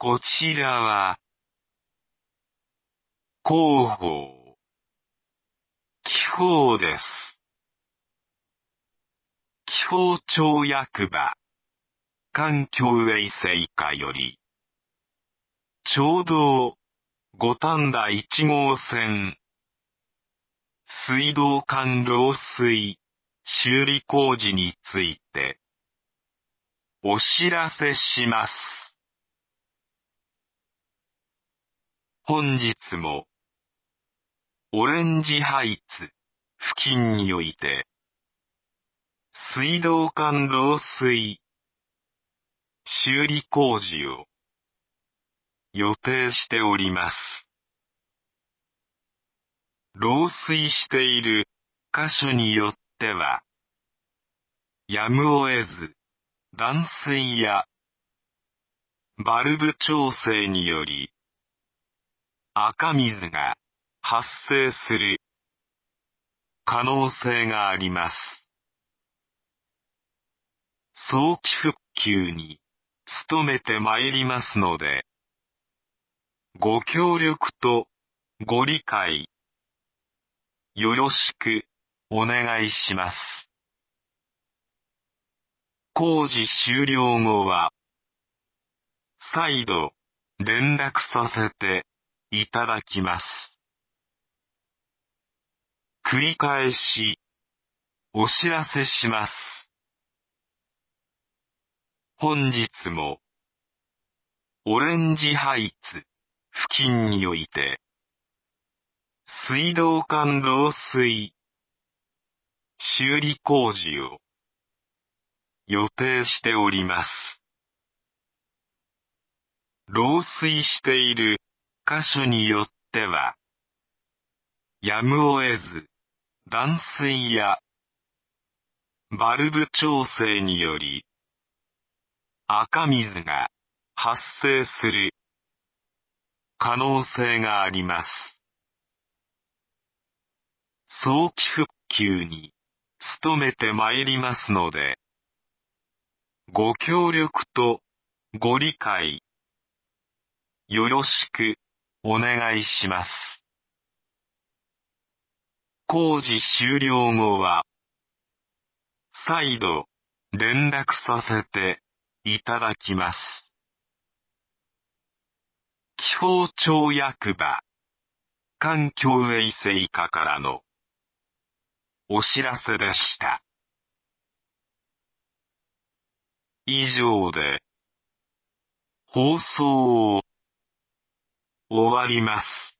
こちらは、広報、気泡です。気泡町役場、環境衛生課より、町道、五反田1号線、水道管漏水、修理工事について、お知らせします。本日も、オレンジハイツ付近において、水道管漏水、修理工事を予定しております。漏水している箇所によっては、やむを得ず、断水やバルブ調整により、赤水が発生する可能性があります。早期復旧に努めてまいりますので、ご協力とご理解、よろしくお願いします。工事終了後は、再度連絡させていただきます。繰り返しお知らせします。本日もオレンジハイツ付近において水道管漏水修理工事を予定しております。漏水している箇所によっては、やむを得ず断水やバルブ調整により赤水が発生する可能性があります。早期復旧に努めてまいりますので、ご協力とご理解、よろしくお願いします。工事終了後は、再度連絡させていただきます。気泡町役場、環境衛生課からのお知らせでした。以上で放送を終わります。